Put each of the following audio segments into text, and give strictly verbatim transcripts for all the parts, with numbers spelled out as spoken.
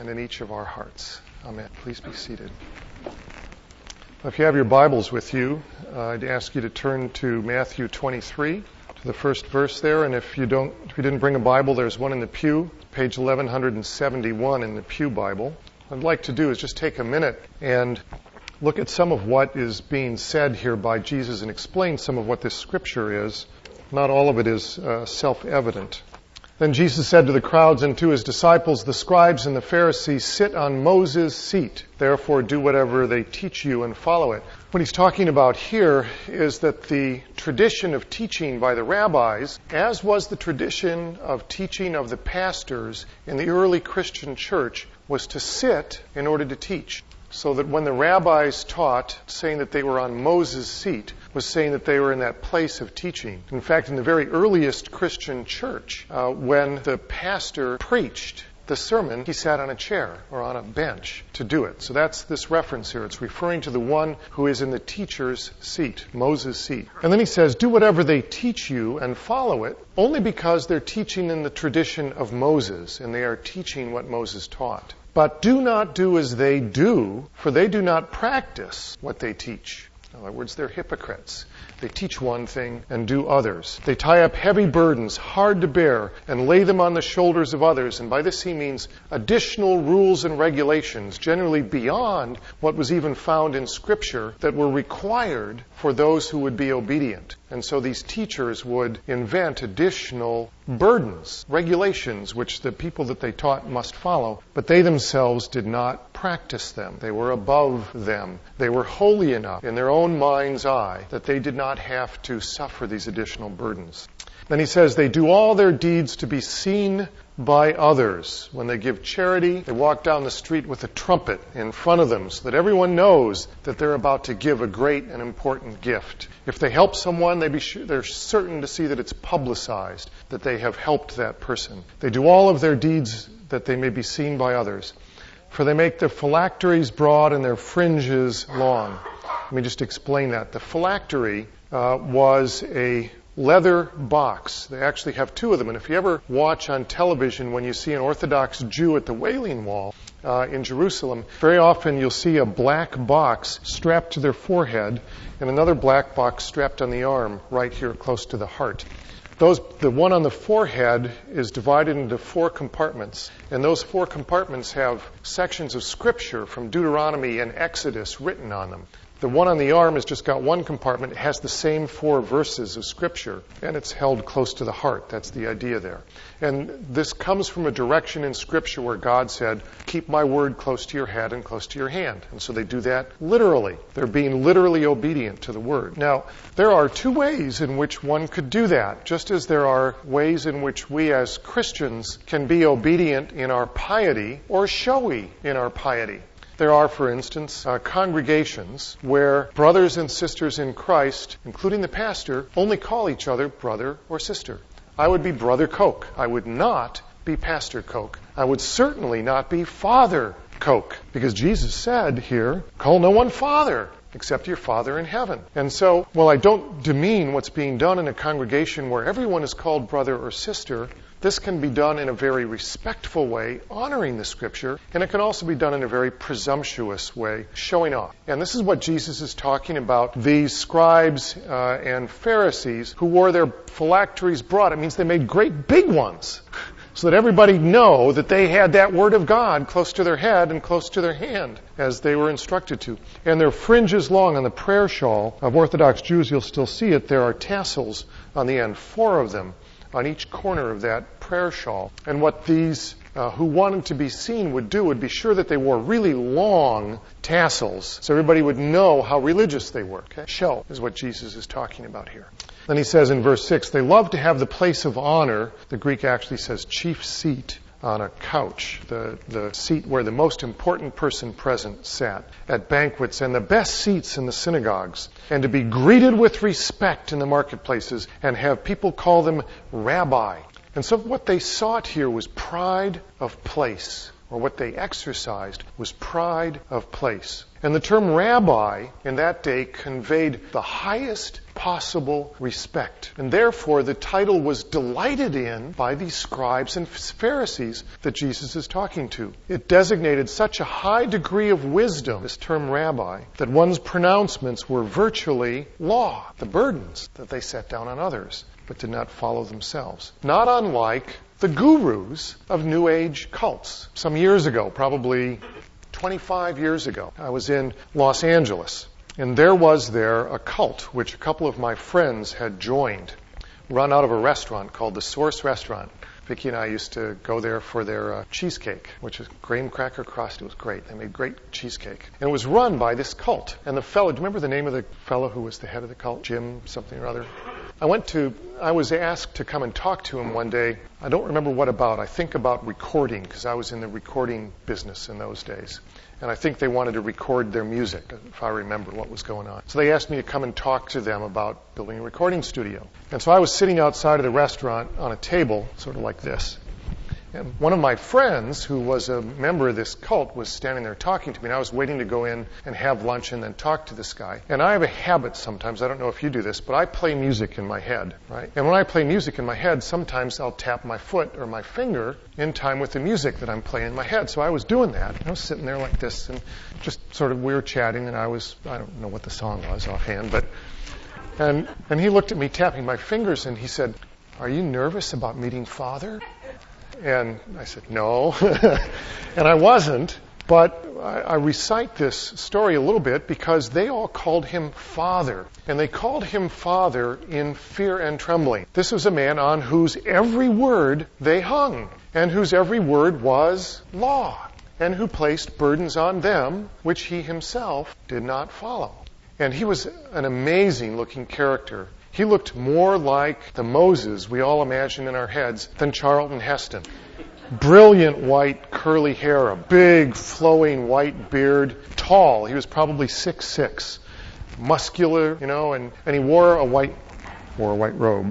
and in each of our hearts. Amen. Please be seated. If you have your Bibles with you, uh, I'd ask you to turn to Matthew twenty-three, to the first verse there. And if you don't, if you didn't bring a Bible, there's one in the pew, page eleven seventy-one in the Pew Bible. What I'd like to do is just take a minute and look at some of what is being said here by Jesus and explain some of what this scripture is. Not all of it is uh, self-evident. Then Jesus said to the crowds and to his disciples, "The scribes and the Pharisees sit on Moses' seat. Therefore do whatever they teach you and follow it." What he's talking about here is that the tradition of teaching by the rabbis, as was the tradition of teaching of the pastors in the early Christian church, was to sit in order to teach. So that when the rabbis taught, saying that they were on Moses' seat, was saying that they were in that place of teaching. In fact, in the very earliest Christian church, uh, when the pastor preached the sermon, he sat on a chair or on a bench to do it. So that's this reference here. It's referring to the one who is in the teacher's seat, Moses' seat. And then he says, do whatever they teach you and follow it, only because they're teaching in the tradition of Moses, and they are teaching what Moses taught. But do not do as they do, for they do not practice what they teach. In other words, they're hypocrites. They teach one thing and do others. They tie up heavy burdens, hard to bear, and lay them on the shoulders of others. And by this he means additional rules and regulations, generally beyond what was even found in Scripture, that were required for those who would be obedient. And so these teachers would invent additional burdens, regulations, which the people that they taught must follow, but they themselves did not practice them. They were above them. They were holy enough in their own mind's eye that they did not have to suffer these additional burdens. Then he says they do all their deeds to be seen by others. When they give charity, they walk down the street with a trumpet in front of them so that everyone knows that they're about to give a great and important gift. If they help someone, they be sure, they're certain to see that it's publicized, that they have helped that person. They do all of their deeds that they may be seen by others. For they make their phylacteries broad and their fringes long. Let me just explain that. The phylactery uh, was a leather box. They actually have two of them. And if you ever watch on television when you see an Orthodox Jew at the Wailing Wall uh, in Jerusalem, very often you'll see a black box strapped to their forehead and another black box strapped on the arm right here close to the heart. Those, the one on the forehead is divided into four compartments, and those four compartments have sections of Scripture from Deuteronomy and Exodus written on them. The one on the arm has just got one compartment. It has the same four verses of Scripture, and it's held close to the heart. That's the idea there. And this comes from a direction in Scripture where God said, keep my word close to your head and close to your hand. And so they do that literally. They're being literally obedient to the word. Now, there are two ways in which one could do that, just as there are ways in which we as Christians can be obedient in our piety or showy in our piety. There are, for instance, uh, congregations where brothers and sisters in Christ, including the pastor, only call each other brother or sister. I would be Brother Coke. I would not be Pastor Coke. I would certainly not be Father Coke, because Jesus said here, call no one Father except your Father in heaven. And so, while I don't demean what's being done in a congregation where everyone is called brother or sister, this can be done in a very respectful way, honoring the Scripture, and it can also be done in a very presumptuous way, showing off. And this is what Jesus is talking about, these scribes uh, and Pharisees who wore their phylacteries broad. It means they made great big ones, so that everybody know that they had that Word of God close to their head and close to their hand, as they were instructed to. And their fringes long on the prayer shawl of Orthodox Jews, you'll still see it, there are tassels on the end, four of them, on each corner of that prayer shawl. And what these uh, who wanted to be seen would do would be sure that they wore really long tassels so everybody would know how religious they were. Okay? Show is what Jesus is talking about here. Then he says in verse six, they love to have the place of honor. The Greek actually says chief seat on a couch, the, the seat where the most important person present sat at banquets, and the best seats in the synagogues, and to be greeted with respect in the marketplaces and have people call them rabbi. And so what they sought here was pride of place. or what they exercised, was pride of place. And the term rabbi in that day conveyed the highest possible respect. And therefore, the title was delighted in by these scribes and Pharisees that Jesus is talking to. It designated such a high degree of wisdom, this term rabbi, that one's pronouncements were virtually law, the burdens that they set down on others, but did not follow themselves. Not unlike the gurus of New Age cults. Some years ago, probably twenty-five years ago, I was in Los Angeles, and there was there a cult which a couple of my friends had joined, run out of a restaurant called the Source Restaurant. Vicki and I used to go there for their uh, cheesecake, which is graham cracker crust. It was great. They made great cheesecake. And it was run by this cult. And the fellow, do you remember the name of the fellow who was the head of the cult? Jim something or other? I went to, I was asked to come and talk to him one day. I don't remember what about. I think about recording, because I was in the recording business in those days. And I think they wanted to record their music, if I remember what was going on. So they asked me to come and talk to them about building a recording studio. And so I was sitting outside of the restaurant on a table, sort of like this. And one of my friends, who was a member of this cult, was standing there talking to me. And I was waiting to go in and have lunch and then talk to this guy. And I have a habit sometimes, I don't know if you do this, but I play music in my head, right? And when I play music in my head, sometimes I'll tap my foot or my finger in time with the music that I'm playing in my head. So I was doing that. I was sitting there like this and just sort of, we were chatting, and I was, I don't know what the song was offhand, but, and, and he looked at me tapping my fingers and he said, "Are you nervous about meeting Father?" And I said, "No." And I wasn't, but I, I recite this story a little bit because they all called him Father. And they called him Father in fear and trembling. This was a man on whose every word they hung, and whose every word was law, and who placed burdens on them which he himself did not follow. And he was an amazing looking character. He looked more like the Moses we all imagine in our heads than Charlton Heston. Brilliant white curly hair, a big flowing white beard, tall. He was probably six foot six, muscular, you know, and, and he wore a white wore a white robe.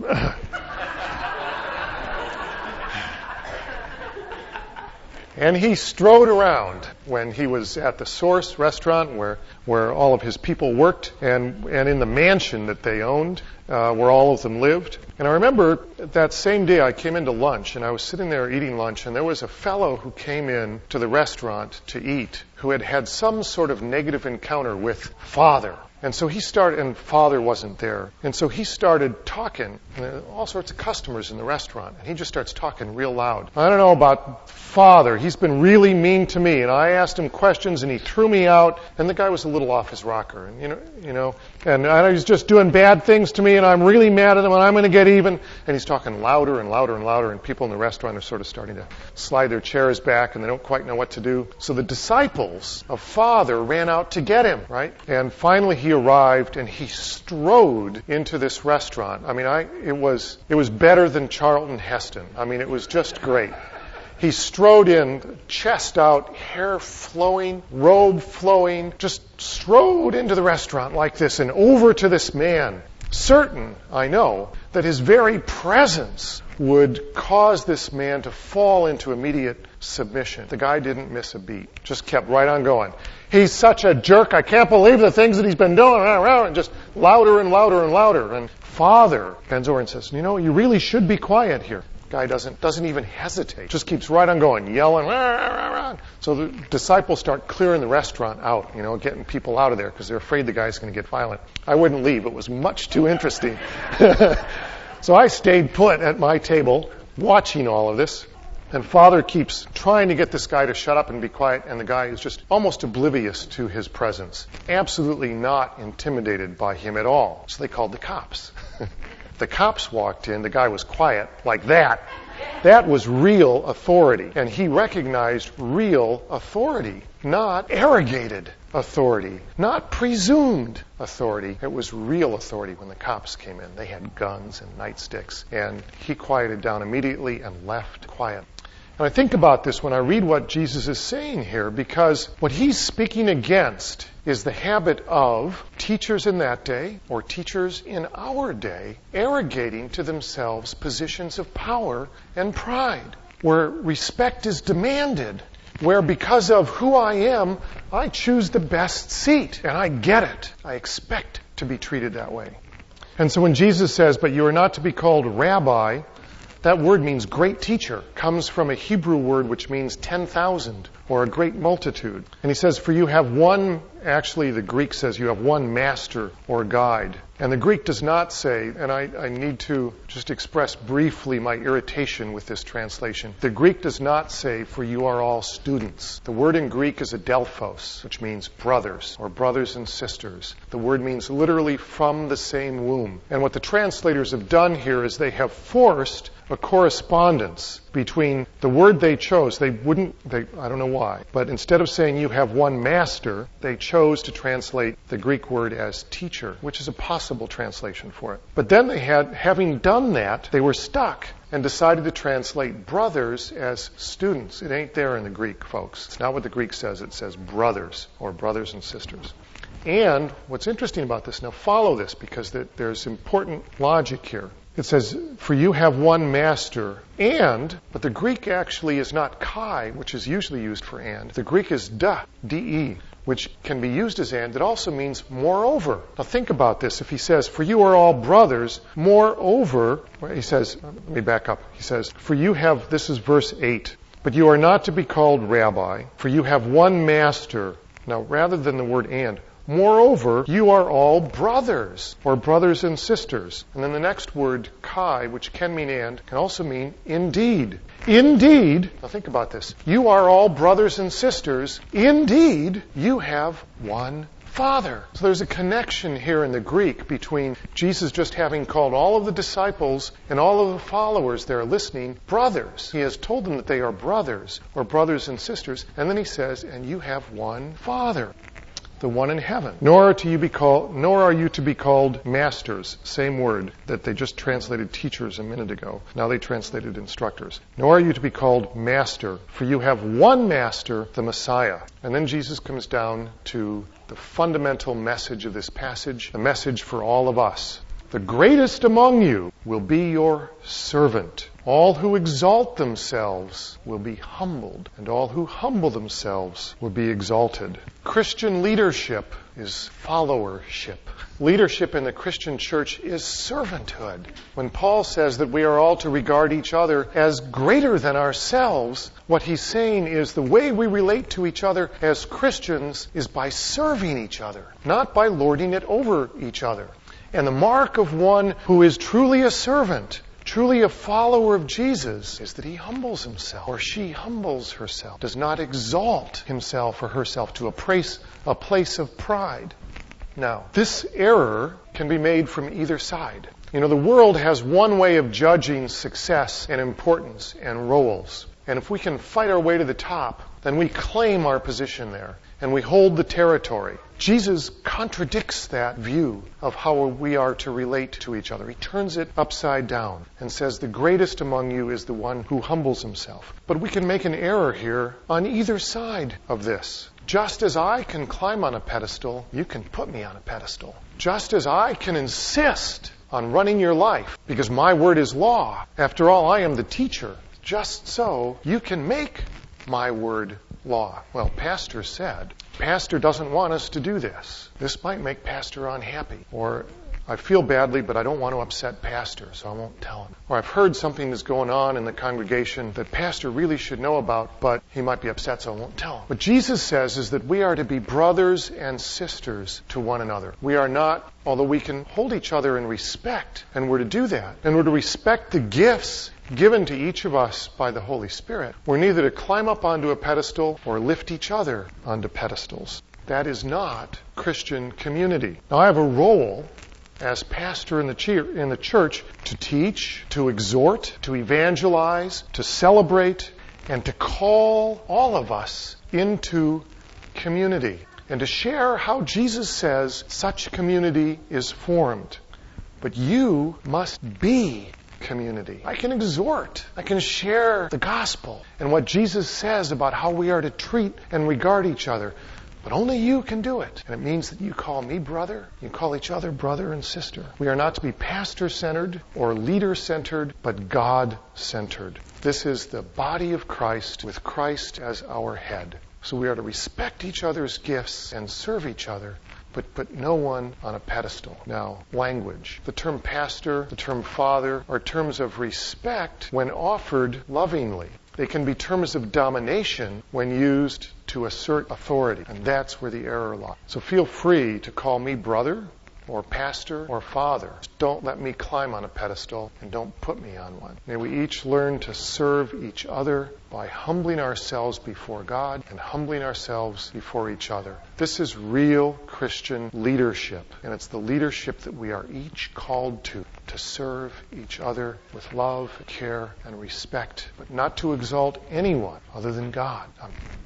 And he strode around when he was at the Source restaurant where, where all of his people worked, and, and in the mansion that they owned, uh, where all of them lived. And I remember that same day I came into lunch, and I was sitting there eating lunch, and there was a fellow who came in to the restaurant to eat who had had some sort of negative encounter with Father. And so he started, and Father wasn't there. And so he started talking, and there were all sorts of customers in the restaurant. And he just starts talking real loud. "I don't know about Father. He's been really mean to me. And I asked him questions, and he threw me out." And the guy was a little off his rocker. And, you know, you know, and I, he's just doing bad things to me, and I'm really mad at him, and I'm going to get even. And he's talking louder and louder and louder, and people in the restaurant are sort of starting to slide their chairs back, and they don't quite know what to do. So the disciples of Father ran out to get him, right? And finally he arrived, and he strode into this restaurant. I mean, I it was it was better than Charlton Heston. I mean, it was just great. He strode in, chest out, hair flowing, robe flowing, just strode into the restaurant like this and over to this man, certain, I know, that his very presence would cause this man to fall into immediate submission. The guy didn't miss a beat, just kept right on going. "He's such a jerk. I can't believe the things that he's been doing." And just louder and louder and louder. And Father bends over and says, "You know, you really should be quiet here." Guy doesn't doesn't even hesitate, just keeps right on going, yelling. Rah, rah, rah. So the disciples start clearing the restaurant out, you know, getting people out of there because they're afraid the guy's going to get violent. I wouldn't leave. It was much too interesting. So I stayed put at my table watching all of this. And Father keeps trying to get this guy to shut up and be quiet, and the guy is just almost oblivious to his presence, absolutely not intimidated by him at all. So they called the cops. The cops walked in. The guy was quiet like that. That was real authority. And he recognized real authority, not arrogated authority, not presumed authority. It was real authority when the cops came in. They had guns and nightsticks. And he quieted down immediately and left quiet. And I think about this when I read what Jesus is saying here, because what he's speaking against is the habit of teachers in that day, or teachers in our day, arrogating to themselves positions of power and pride, where respect is demanded where because of who I am, I choose the best seat, and I get it. I expect to be treated that way. And so when Jesus says, but you are not to be called rabbi, that word means great teacher, comes from a Hebrew word which means ten thousand, or a great multitude. And he says, for you have one, actually the Greek says you have one master or guide. And the Greek does not say, and I, I need to just express briefly my irritation with this translation. The Greek does not say, for you are all students. The word in Greek is adelphos, which means brothers or brothers and sisters. The word means literally from the same womb. And what the translators have done here is they have forced a correspondence between the word they chose. They wouldn't, they, I don't know why, but instead of saying you have one master, they chose to translate the Greek word as teacher, which is a possible translation for it. But then they had, having done that, they were stuck and decided to translate brothers as students. It ain't there in the Greek, folks. It's not what the Greek says. It says brothers or brothers and sisters. And what's interesting about this, now follow this because there's important logic here. It says, for you have one master, and, but the Greek actually is not kai, which is usually used for and. The Greek is da, D-E, which can be used as and. It also means moreover. Now think about this. If he says, for you are all brothers, moreover, he says, let me back up. He says, for you have, this is verse eight, but you are not to be called rabbi, for you have one master. Now rather than the word and, moreover, you are all brothers, or brothers and sisters. And then the next word, kai, which can mean and, can also mean indeed. Indeed, now think about this, you are all brothers and sisters. Indeed, you have one Father. So there's a connection here in the Greek between Jesus just having called all of the disciples and all of the followers there listening brothers. He has told them that they are brothers, or brothers and sisters. And then he says, and you have one Father, the one in heaven. Nor are to you be called, nor are you to be called masters. Same word that they just translated teachers a minute ago. Now they translated instructors. Nor are you to be called master, for you have one master, the Messiah. And then Jesus comes down to the fundamental message of this passage, the message for all of us. The greatest among you will be your servant. All who exalt themselves will be humbled, and all who humble themselves will be exalted. Christian leadership is followership. Leadership in the Christian church is servanthood. When Paul says that we are all to regard each other as greater than ourselves, what he's saying is the way we relate to each other as Christians is by serving each other, not by lording it over each other. And the mark of one who is truly a servant, truly a follower of Jesus, is that he humbles himself, or she humbles herself, does not exalt himself or herself to a place, a place of pride. Now, this error can be made from either side. You know, the world has one way of judging success and importance and roles. And if we can fight our way to the top, then we claim our position there, and we hold the territory. Jesus contradicts that view of how we are to relate to each other. He turns it upside down and says the greatest among you is the one who humbles himself. But we can make an error here on either side of this. Just as I can climb on a pedestal, you can put me on a pedestal. Just as I can insist on running your life because my word is law. After all, I am the teacher. Just so, you can make my word law. Well, Pastor said, Pastor doesn't want us to do this. This might make Pastor unhappy. Or, I feel badly, but I don't want to upset Pastor, so I won't tell him. Or I've heard something is going on in the congregation that Pastor really should know about, but he might be upset, so I won't tell him. What Jesus says is that we are to be brothers and sisters to one another. We are not, although we can hold each other in respect, and we're to do that, and we're to respect the gifts given to each of us by the Holy Spirit. We're neither to climb up onto a pedestal or lift each other onto pedestals. That is not Christian community. Now, I have a role as pastor in the, ch- in the church to teach, to exhort, to evangelize, to celebrate, and to call all of us into community, and to share how Jesus says such community is formed. But you must be community. I can exhort. I can share the gospel and what Jesus says about how we are to treat and regard each other. But only you can do it. And it means that you call me brother. You call each other brother and sister. We are not to be pastor-centered or leader-centered, but God-centered. This is the body of Christ with Christ as our head. So we are to respect each other's gifts and serve each other, but put no one on a pedestal. Now, language. The term pastor, the term father, are terms of respect when offered lovingly. They can be terms of domination when used to assert authority, and that's where the error lies. So feel free to call me brother, or pastor, or father. Don't let me climb on a pedestal, and don't put me on one. May we each learn to serve each other by humbling ourselves before God and humbling ourselves before each other. This is real Christian leadership, and it's the leadership that we are each called to, to serve each other with love, care, and respect, but not to exalt anyone other than God. Amen.